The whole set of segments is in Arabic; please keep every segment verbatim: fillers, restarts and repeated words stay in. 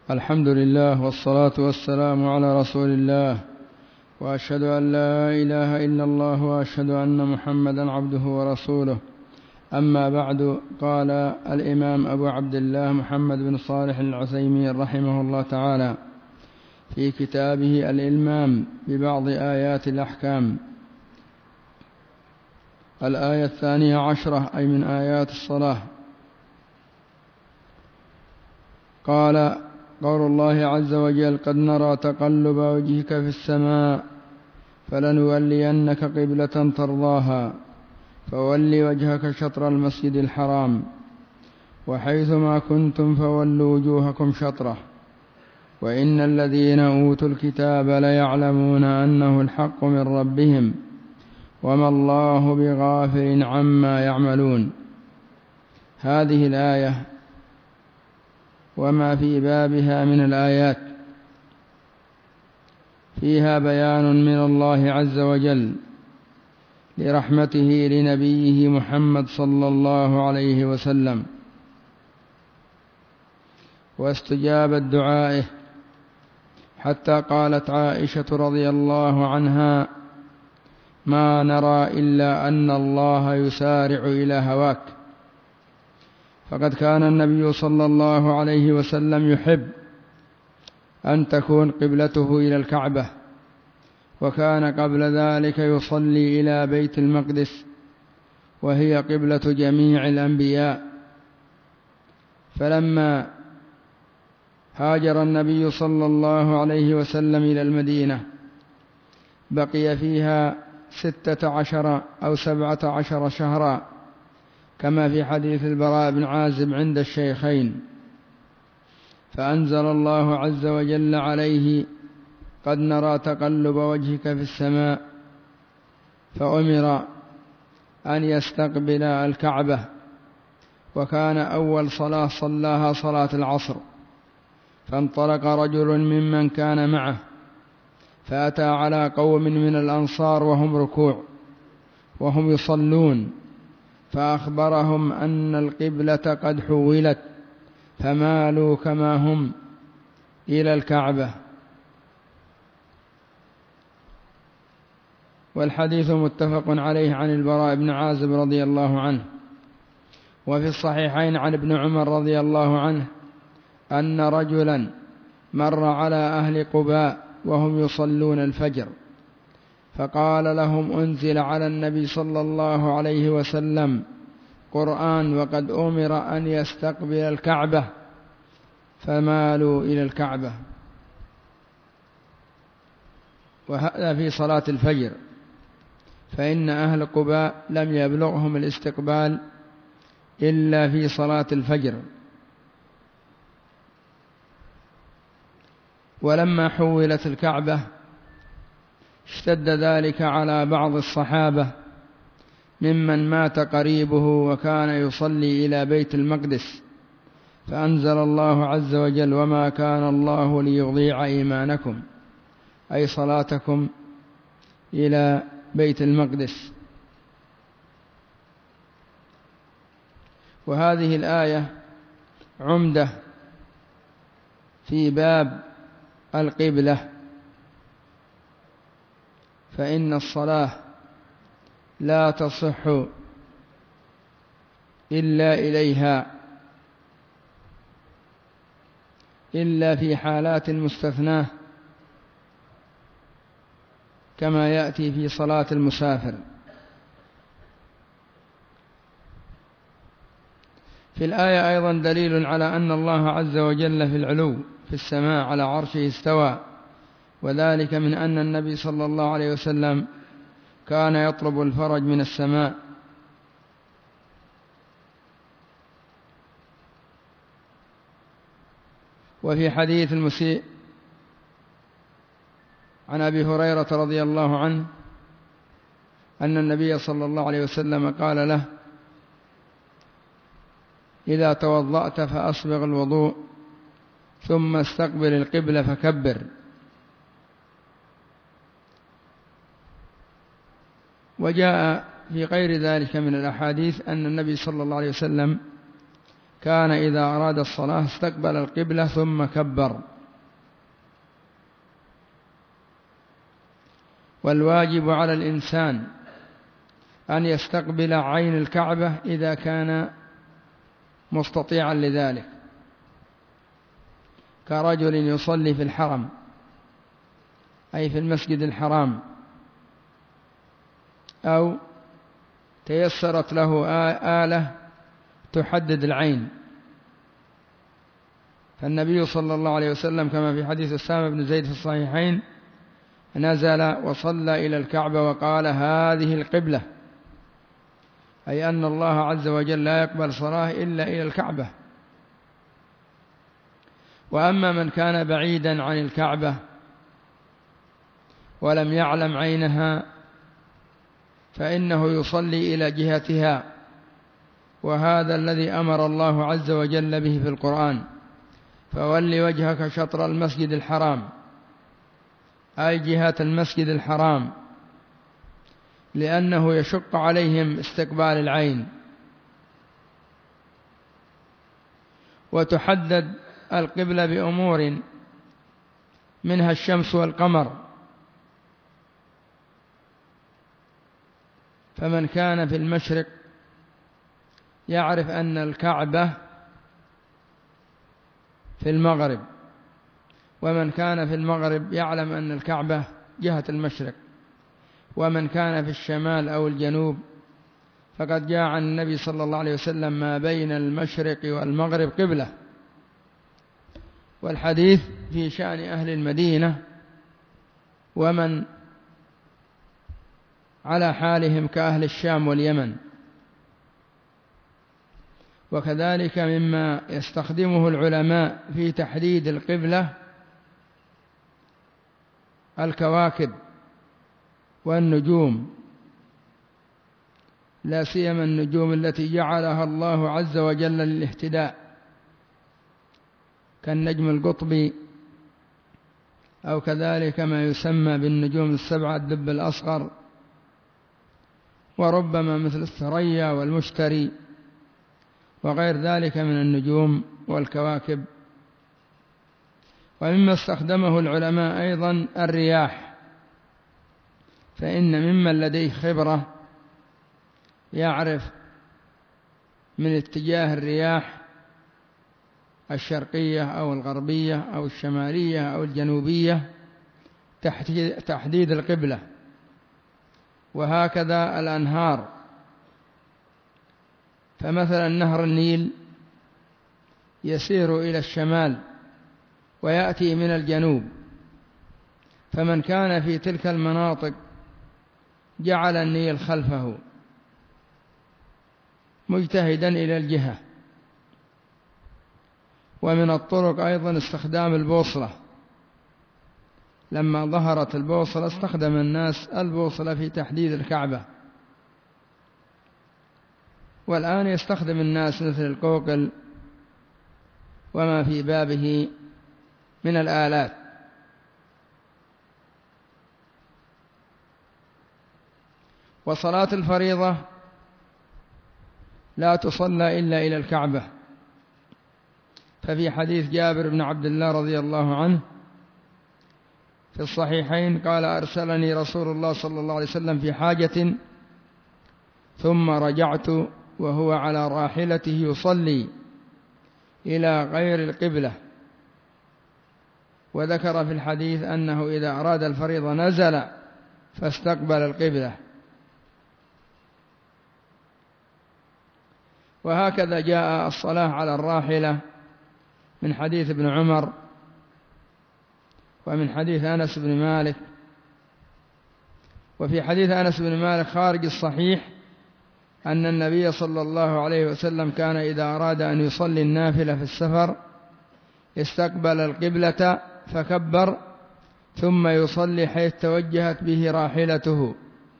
الحمد لله والصلاة والسلام على رسول الله، وأشهد أن لا إله إلا الله وأشهد أن محمدا عبده ورسوله. أما بعد، قال الإمام أبو عبد الله محمد بن صالح العثيمين رحمه الله تعالى في كتابه الإلمام ببعض آيات الأحكام، الآية الثانية عشرة أي من آيات الصلاة، قال: قول الله عز وجل: قد نرى تقلب وجهك في السماء فلنولينك قبلة ترضاها فول وجهك شطر المسجد الحرام وحيثما كنتم فولوا وجوهكم شطره وإن الذين أوتوا الكتاب ليعلمون أنه الحق من ربهم وما الله بغافل عما يعملون. هذه الآية وما في بابها من الآيات فيها بيان من الله عز وجل لرحمته لنبيه محمد صلى الله عليه وسلم واستجابة دعائه، حتى قالت عائشة رضي الله عنها: ما نرى إلا أن الله يسارع إلى هواك. فقد كان النبي صلى الله عليه وسلم يحب أن تكون قبلته إلى الكعبة، وكان قبل ذلك يصلي إلى بيت المقدس وهي قبلة جميع الأنبياء. فلما هاجر النبي صلى الله عليه وسلم إلى المدينة بقي فيها ستة عشر أو سبعة عشر شهرا، كما في حديث البراء بن عازب عند الشيخين. فأنزل الله عز وجل عليه: قد نرى تقلب وجهك في السماء، فأمر أن يستقبل الكعبة. وكان أول صلاة صلاها صلاة العصر، فانطلق رجل ممن كان معه فأتى على قوم من الأنصار وهم ركوع وهم يصلون، فأخبرهم أن القبلة قد حولت فمالوا كما هم إلى الكعبة. والحديث متفق عليه عن البراء بن عازب رضي الله عنه. وفي الصحيحين عن ابن عمر رضي الله عنه أن رجلا مر على أهل قباء وهم يصلون الفجر، فقال لهم: أنزل على النبي صلى الله عليه وسلم قرآن وقد أمر أن يستقبل الكعبة، فمالوا إلى الكعبة. وهذا في صلاة الفجر، فإن أهل قباء لم يبلغهم الاستقبال إلا في صلاة الفجر. ولما حولت الكعبة اشتد ذلك على بعض الصحابة ممن مات قريبه وكان يصلي إلى بيت المقدس، فأنزل الله عز وجل: وما كان الله ليضيع إيمانكم، أي صلاتكم إلى بيت المقدس. وهذه الآية عمدة في باب القبلة، فإن الصلاة لا تصح إلا إليها إلا في حالات مستثناة، كما يأتي في صلاة المسافر. في الآية أيضا دليل على أن الله عز وجل في العلو في السماء على عرشه استوى، وذلك من أن النبي صلى الله عليه وسلم كان يطلب الفرج من السماء. وفي حديث المسيء عن أبي هريرة رضي الله عنه أن النبي صلى الله عليه وسلم قال له: إذا توضأت فأسبغ الوضوء ثم استقبل القبلة فكبر. وجاء في غير ذلك من الأحاديث أن النبي صلى الله عليه وسلم كان إذا أراد الصلاة استقبل القبلة ثم كبر. والواجب على الإنسان أن يستقبل عين الكعبة إذا كان مستطيعا لذلك، كرجل يصلي في الحرم أي في المسجد الحرام، أو تيسرت له آلة تحدد العين. فالنبي صلى الله عليه وسلم كما في حديث أسامة بن زيد في الصحيحين نزل وصلى إلى الكعبة وقال هذه القبلة، أي أن الله عز وجل لا يقبل صلاة إلا إلى الكعبة. وأما من كان بعيدا عن الكعبة ولم يعلم عينها فإنه يصلي إلى جهتها، وهذا الذي أمر الله عز وجل به في القرآن: فول وجهك شطر المسجد الحرام، أي جهة المسجد الحرام، لأنه يشق عليهم استقبال العين. وتحدد القبلة بأمور منها الشمس والقمر، فمن كان في المشرق يعرف أن الكعبة في المغرب، ومن كان في المغرب يعلم أن الكعبة جهة المشرق، ومن كان في الشمال أو الجنوب فقد جاء عن النبي صلى الله عليه وسلم ما بين المشرق والمغرب قبلة. والحديث في شأن أهل المدينة ومن على حالهم كأهل الشام واليمن. وكذلك مما يستخدمه العلماء في تحديد القبلة الكواكب والنجوم، لا سيما النجوم التي جعلها الله عز وجل للاهتداء، كالنجم القطبي، أو كذلك ما يسمى بالنجوم السبعة الدب الأصغر، وربما مثل الثريا والمشتري وغير ذلك من النجوم والكواكب. ومما استخدمه العلماء أيضا الرياح، فإن ممن لديه خبرة يعرف من اتجاه الرياح الشرقية أو الغربية أو الشمالية أو الجنوبية تحديد القبلة. وهكذا الأنهار، فمثلا نهر النيل يسير إلى الشمال ويأتي من الجنوب، فمن كان في تلك المناطق جعل النيل خلفه مجتهدا إلى الجهة. ومن الطرق أيضا استخدام البوصلة، لما ظهرت البوصلة استخدم الناس البوصلة في تحديد الكعبة. والآن يستخدم الناس مثل القوقل وما في بابه من الآلات. وصلاة الفريضة لا تصلى إلا إلى الكعبة، ففي حديث جابر بن عبد الله رضي الله عنه في الصحيحين قال: أرسلني رسول الله صلى الله عليه وسلم في حاجة ثم رجعت وهو على راحلته يصلي إلى غير القبلة. وذكر في الحديث أنه إذا أراد الفريضة نزل فاستقبل القبلة. وهكذا جاء الصلاة على الراحلة من حديث ابن عمر ومن حديث أنس بن مالك. وفي حديث أنس بن مالك خارج الصحيح أن النبي صلى الله عليه وسلم كان إذا أراد أن يصلي النافلة في السفر استقبل القبلة فكبر ثم يصلي حيث توجهت به راحلته.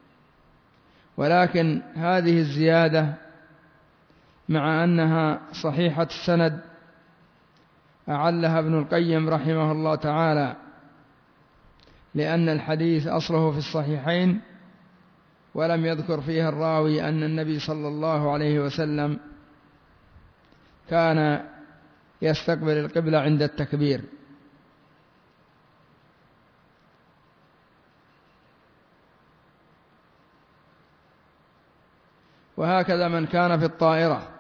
ولكن هذه الزيادة مع أنها صحيحة السند أعلها ابن القيم رحمه الله تعالى، لأن الحديث أصله في الصحيحين ولم يذكر فيها الراوي أن النبي صلى الله عليه وسلم كان يستقبل القبلة عند التكبير. وهكذا من كان في الطائرة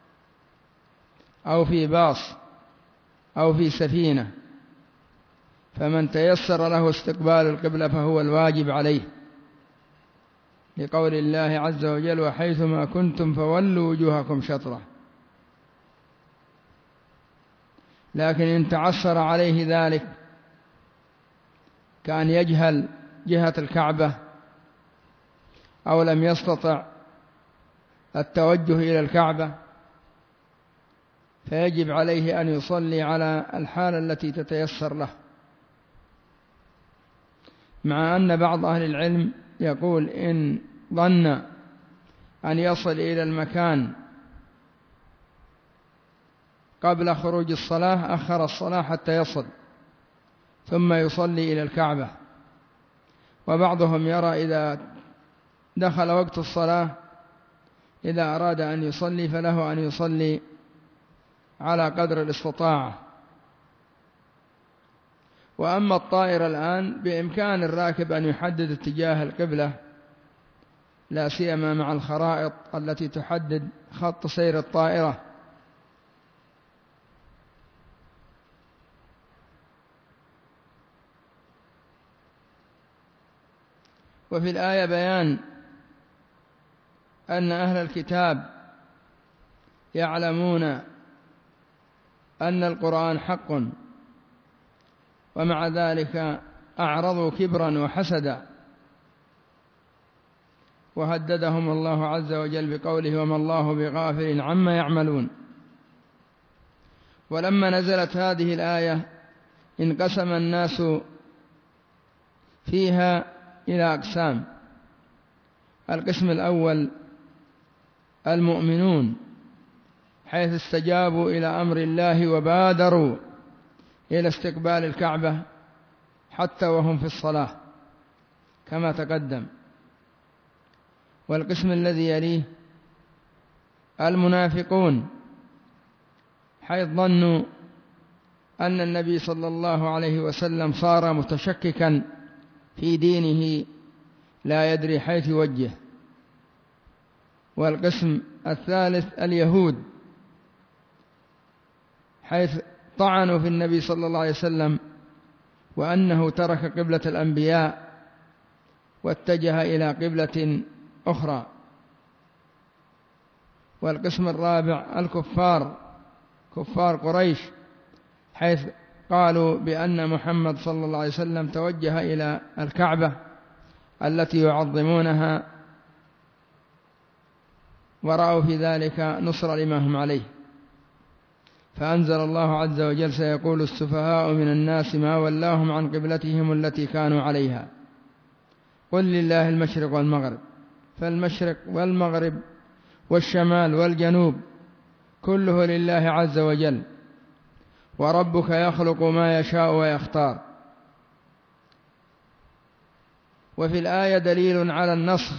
أو في باص أو في سفينة، فمن تيسر له استقبال القبلة فهو الواجب عليه، لقول الله عز وجل: وحيثما كنتم فولوا وجوهكم شطرة. لكن إن تعسر عليه ذلك كان يجهل جهة الكعبة أو لم يستطع التوجه إلى الكعبة، فيجب عليه أن يصلي على الحالة التي تتيسر له، مع أن بعض أهل العلم يقول إن ظن أن يصل إلى المكان قبل خروج الصلاة أخر الصلاة حتى يصل ثم يصلي إلى الكعبة. وبعضهم يرى إذا دخل وقت الصلاة إذا أراد أن يصلي فله أن يصلي على قدر الاستطاعة. وأما الطائر الآن بإمكان الراكب أن يحدد اتجاه القبلة، لا سيما مع الخرائط التي تحدد خط سير الطائرة. وفي الآية بيان أن أهل الكتاب يعلمون أن القرآن حق، ومع ذلك أعرضوا كبرا وحسدا، وهددهم الله عز وجل بقوله: وما الله بغافل عما يعملون. ولما نزلت هذه الآية انقسم الناس فيها إلى أقسام. القسم الأول المؤمنون، حيث استجابوا إلى أمر الله وبادروا إلى استقبال الكعبة حتى وهم في الصلاة كما تقدم. والقسم الذي يليه المنافقون، حيث ظنوا أن النبي صلى الله عليه وسلم صار متشككا في دينه لا يدري حيث يوجه. والقسم الثالث اليهود، حيث طعنوا في النبي صلى الله عليه وسلم وأنه ترك قبلة الأنبياء واتجه إلى قبلة أخرى. والقسم الرابع الكفار، كفار قريش، حيث قالوا بأن محمد صلى الله عليه وسلم توجه إلى الكعبة التي يعظمونها، ورأوا في ذلك نصر لما هم عليه. فأنزل الله عز وجل: سيقول السفهاء من الناس ما ولاهم عن قبلتهم التي كانوا عليها قل لله المشرق والمغرب. فالمشرق والمغرب والشمال والجنوب كله لله عز وجل، وربك يخلق ما يشاء ويختار. وفي الآية دليل على النسخ،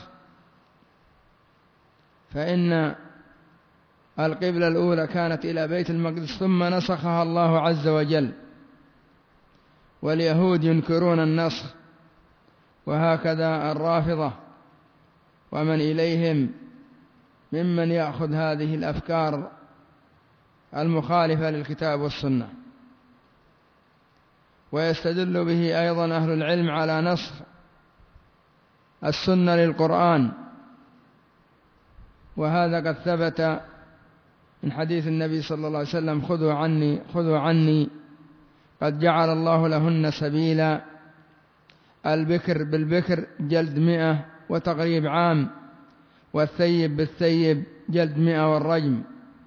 فإن القبلة الأولى كانت إلى بيت المقدس ثم نسخها الله عز وجل، واليهود ينكرون النسخ، وهكذا الرافضة ومن إليهم ممن يأخذ هذه الأفكار المخالفة للكتاب والسنة. ويستدل به أيضا أهل العلم على نسخ السنة للقرآن، وهذا قد ثبت من حديث النبي صلى الله عليه وسلم: خذوا عني خذوا عني قد جعل الله لهن سبيلا. البكر بالبكر جلد مئة وتغريب عام، والثيب بالثيب جلد مئة والرجم.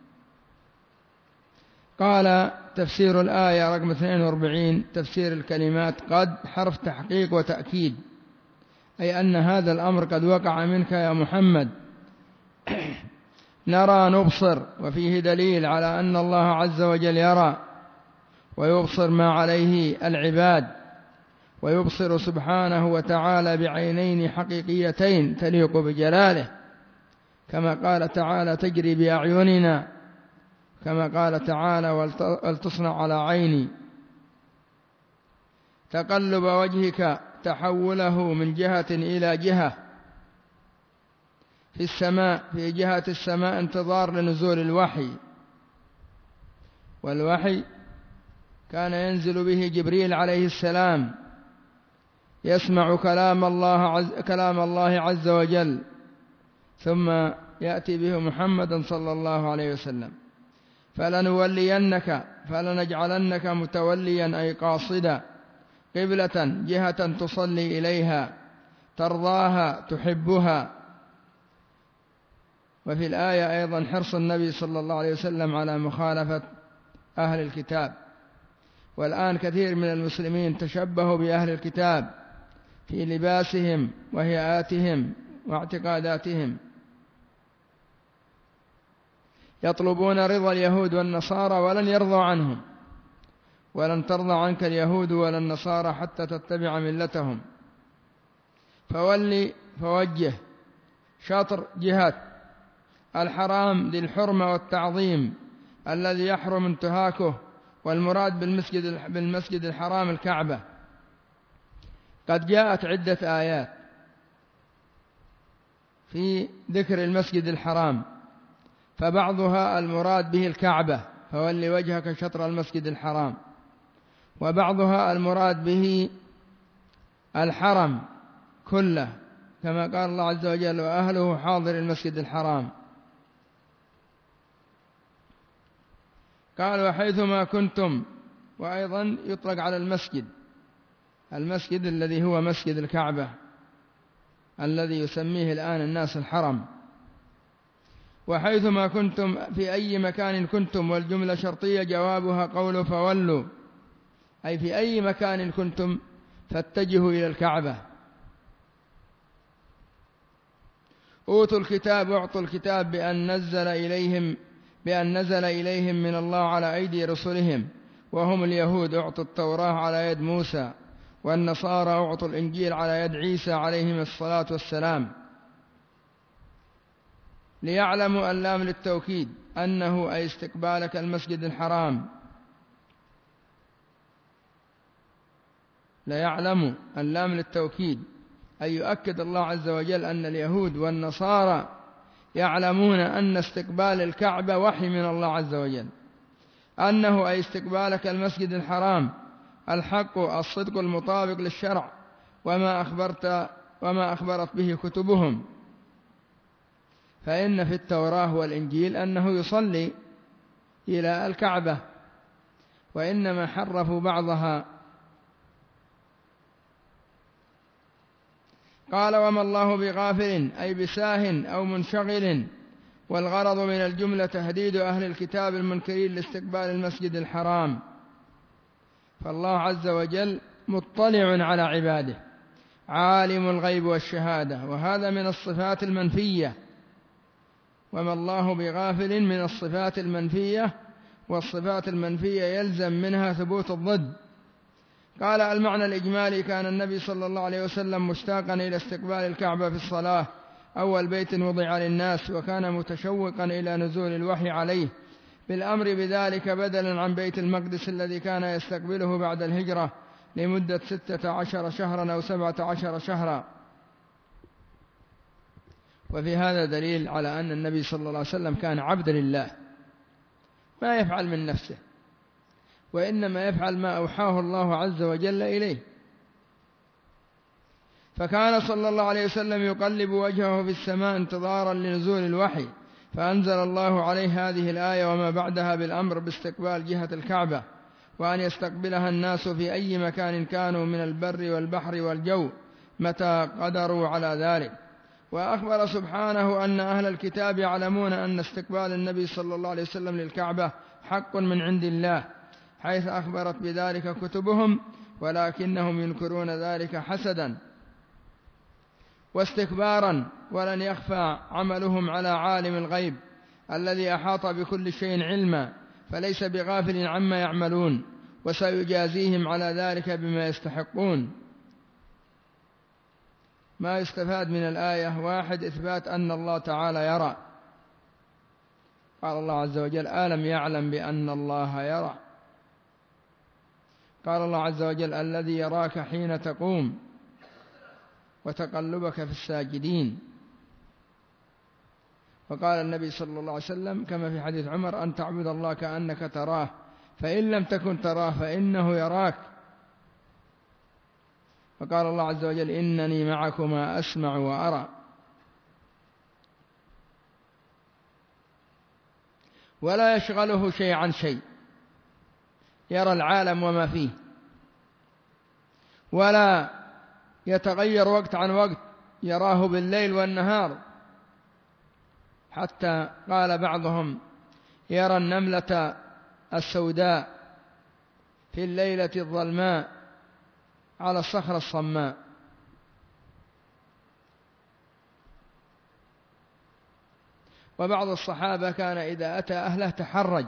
قال تفسير الآية رقم اثنين وأربعين: تفسير الكلمات قد حرف تحقيق وتأكيد، أي أن هذا الأمر قد وقع منك يا محمد. نرى نبصر، وفيه دليل على أن الله عز وجل يرى ويبصر ما عليه العباد، ويبصر سبحانه وتعالى بعينين حقيقيتين تليق بجلاله، كما قال تعالى: تجري بأعيننا كما قال تعالى: ولتصنع على عيني. تقلب وجهك تحوله من جهة إلى جهة في السماء، في جهة السماء انتظار لنزول الوحي، والوحي كان ينزل به جبريل عليه السلام يسمع كلام الله عز, كلام الله عز وجل، ثم يأتي به محمد صلى الله عليه وسلم. فلنولينك فلنجعلنك متوليا أي قاصدا قبلة جهة تصلي إليها ترضاها تحبها. وفي الآية أيضا حرص النبي صلى الله عليه وسلم على مخالفة أهل الكتاب. والآن كثير من المسلمين تشبهوا بأهل الكتاب في لباسهم وهيئاتهم واعتقاداتهم، يطلبون رضا اليهود والنصارى ولن يرضوا عنهم، ولن ترضى عنك اليهود ولا النصارى حتى تتبع ملتهم. فولي فوجه شطر جهات الحرام ذي الحرمة والتعظيم الذي يحرم انتهاكه، والمراد بالمسجد, بالمسجد الحرام الكعبة. قد جاءت عدة آيات في ذكر المسجد الحرام، فبعضها المراد به الكعبة فولي وجهك شطر المسجد الحرام، وبعضها المراد به الحرم كله كما قال الله عز وجل: وأهله حاضر المسجد الحرام. قال: وحيثما كنتم، وأيضا يطلق على المسجد المسجد الذي هو مسجد الكعبة الذي يسميه الآن الناس الحرم. وحيثما كنتم في أي مكان كنتم، والجملة شرطية جوابها قول فولوا، أي في أي مكان كنتم فاتجهوا إلى الكعبة. أوتوا الكتاب واعطوا الكتاب بأن نزل إليهم بأن نزل إليهم من الله على أيدي رسلهم، وهم اليهود أعطوا التوراة على يد موسى، والنصارى أعطوا الإنجيل على يد عيسى عليهم الصلاة والسلام. ليعلموا اللام للتوكيد أنه أي استقبالك المسجد الحرام. ليعلموا اللام للتوكيد أي يؤكد الله عز وجل أن اليهود والنصارى يعلمون أن استقبال الكعبة وحي من الله عز وجل، أنه أي استقبالك المسجد الحرام الحق الصدق المطابق للشرع وما أخبرت وما أخبرت به كتبهم. فإن في التوراة والإنجيل أنه يصلي إلى الكعبة، وإنما حرفوا بعضها. قال: وما الله بغافل أي بساه أو منشغل، والغرض من الجملة تهديد أهل الكتاب المنكرين لاستقبال المسجد الحرام. فالله عز وجل مطلع على عباده، عالم الغيب والشهادة، وهذا من الصفات المنفية. وما الله بغافل من الصفات المنفية، والصفات المنفية يلزم منها ثبوت الضد. قال: المعنى الإجمالي: كان النبي صلى الله عليه وسلم مشتاقا إلى استقبال الكعبة في الصلاة، أول بيت وضع للناس، وكان متشوقا إلى نزول الوحي عليه بالأمر بذلك بدلا عن بيت المقدس الذي كان يستقبله بعد الهجرة لمدة ستة عشر شهرا أو سبعة عشر شهرا. وفي هذا دليل على أن النبي صلى الله عليه وسلم كان عبدا لله، ما يفعل من نفسه، وإنما يفعل ما أوحاه الله عز وجل إليه. فكان صلى الله عليه وسلم يقلب وجهه في السماء انتظارا لنزول الوحي، فأنزل الله عليه هذه الآية وما بعدها بالأمر باستقبال جهة الكعبة، وأن يستقبلها الناس في أي مكان كانوا من البر والبحر والجو متى قدروا على ذلك. وأخبر سبحانه أن أهل الكتاب يعلمون أن استقبال النبي صلى الله عليه وسلم للكعبة حق من عند الله، حيث أخبرت بذلك كتبهم، ولكنهم ينكرون ذلك حسدا واستكبارا، ولن يخفى عملهم على عالم الغيب الذي أحاط بكل شيء علما، فليس بغافل عما يعملون، وسيجازيهم على ذلك بما يستحقون. ما يستفاد من الآية: واحد، إثبات أن الله تعالى يرى. قال الله عز وجل: ألم يعلم بأن الله يرى. قال الله عز وجل: الذي يراك حين تقوم وتقلبك في الساجدين. وقال النبي صلى الله عليه وسلم كما في حديث عمر: أن تعبد الله كأنك تراه فإن لم تكن تراه فإنه يراك. وقال الله عز وجل: إنني معكما أسمع وأرى. ولا يشغله شيء عن شيء، يرى العالم وما فيه، ولا يتغير وقت عن وقت، يراه بالليل والنهار، حتى قال بعضهم: يرى النملة السوداء في الليلة الظلماء على الصخرة الصماء. وبعض الصحابة كان إذا أتى أهله تحرج،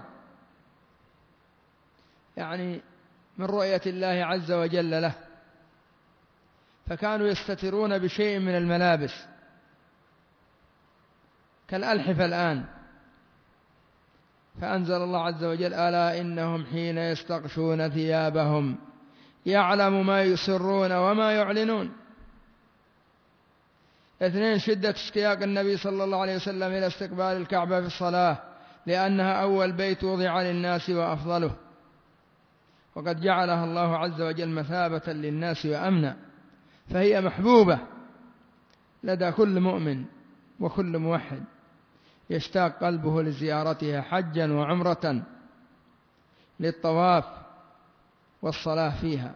يعني من رؤية الله عز وجل له، فكانوا يستترون بشيء من الملابس كالألحف الآن. فأنزل الله عز وجل: ألا إنهم حين يستغشون ثيابهم يعلم ما يسرون وما يعلنون. اثنين: شدة اشتياق النبي صلى الله عليه وسلم إلى استقبال الكعبة في الصلاة، لأنها أول بيت وضع للناس وأفضله، وقد جعلها الله عز وجل مثابة للناس وأمنا، فهي محبوبة لدى كل مؤمن وكل موحد يشتاق قلبه لزيارتها حجا وعمرة للطواف والصلاة فيها.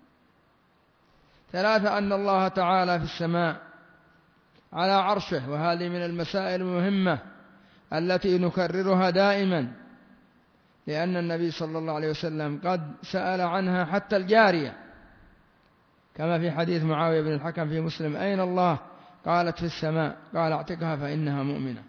ثلاثة: أن الله تعالى في السماء على عرشه، وهذه من المسائل المهمة التي نكررها دائما، لأن النبي صلى الله عليه وسلم قد سأل عنها حتى الجارية، كما في حديث معاوية بن الحكم في مسلم: أين الله؟ قالت: في السماء. قال: اعتقها فإنها مؤمنة.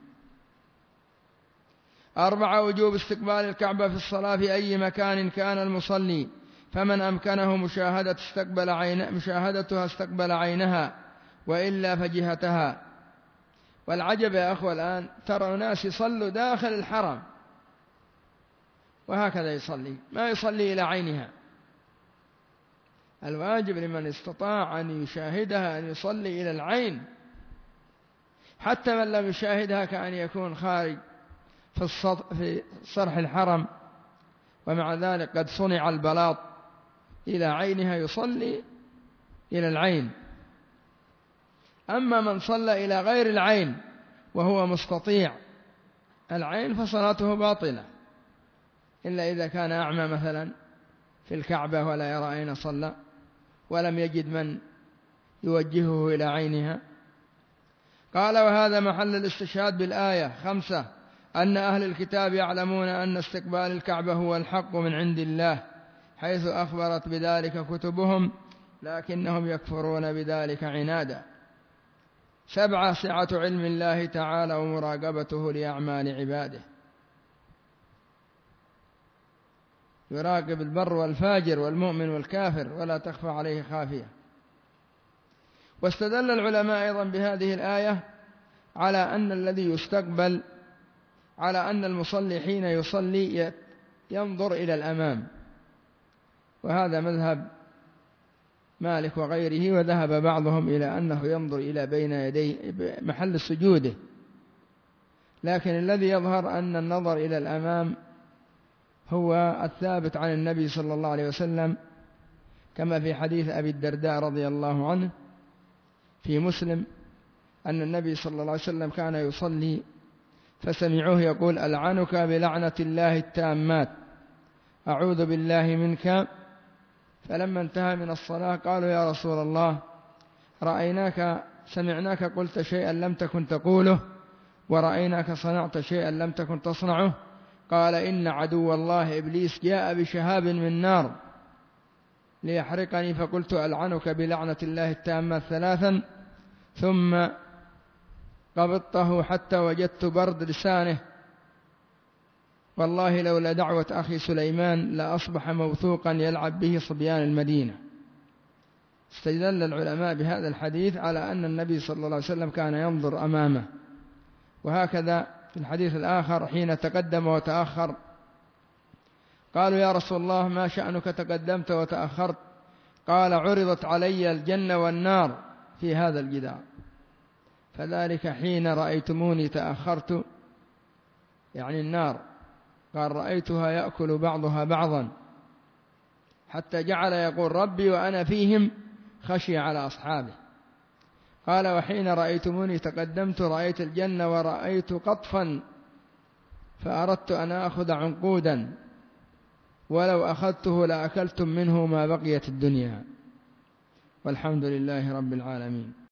أربعة: وجوب استقبال الكعبة في الصلاة في أي مكان كان المصلي، فمن أمكنه مشاهدة استقبل عين مشاهدتها استقبل عينها، وإلا فجهتها. والعجب يا أخوة الآن ترى ناس يصلوا داخل الحرم وهكذا يصلي، ما يصلي إلى عينها. الواجب لمن استطاع أن يشاهدها أن يصلي إلى العين، حتى من لم يشاهدها كأن يكون خارج في صرح الحرم، ومع ذلك قد صنع البلاط إلى عينها، يصلي إلى العين. أما من صلى إلى غير العين وهو مستطيع العين فصلاته باطلة، إلا إذا كان أعمى مثلا في الكعبة ولا يرى أين صلى، ولم يجد من يوجهه إلى عينها. قال: وهذا محل الاستشهاد بالآية. خمسة: أن أهل الكتاب يعلمون أن استقبال الكعبة هو الحق من عند الله، حيث أخبرت بذلك كتبهم، لكنهم يكفرون بذلك عنادا. سبعة: سعة علم الله تعالى ومراقبته لأعمال عباده، يراقب البر والفاجر والمؤمن والكافر ولا تخفى عليه خافية. واستدل العلماء أيضا بهذه الآية على أن الذي يستقبل على أن المصلي حين يصلي ينظر إلى الأمام، وهذا مذهب مالك وغيره، وذهب بعضهم إلى أنه ينظر إلى بين يدي محل سجوده، لكن الذي يظهر أن النظر إلى الأمام هو الثابت عن النبي صلى الله عليه وسلم، كما في حديث أبي الدرداء رضي الله عنه في مسلم أن النبي صلى الله عليه وسلم كان يصلي فسمعوه يقول: ألعنك بلعنة الله التامات، أعوذ بالله منك. فلما انتهى من الصلاة قالوا: يا رسول الله، رأيناك سمعناك قلت شيئا لم تكن تقوله، ورأيناك صنعت شيئا لم تكن تصنعه. قال: إن عدو الله إبليس جاء بشهاب من نار ليحرقني، فقلت: ألعنك بلعنة الله التامة ثلاثا، ثم قبضته حتى وجدت برد لسانه، والله لولا دعوة أخي سليمان لأصبح موثوقا يلعب به صبيان المدينة. استدل العلماء بهذا الحديث على أن النبي صلى الله عليه وسلم كان ينظر أمامه، وهكذا في الحديث الآخر حين تقدم وتأخر قالوا يا رسول الله ما شأنك تقدمت وتأخرت؟ قال عرضت علي الجنة والنار في هذا الجدار، فذلك حين رأيتموني تأخرت، يعني النار، قال رأيتها يأكل بعضها بعضا حتى جعل يقول ربي وأنا فيهم خشي على أصحابه. قال وحين رأيتموني تقدمت رأيت الجنة ورأيت قطفا فأردت أن أخذ عنقودا ولو أخذته لأكلتم منه ما بقيت الدنيا. والحمد لله رب العالمين.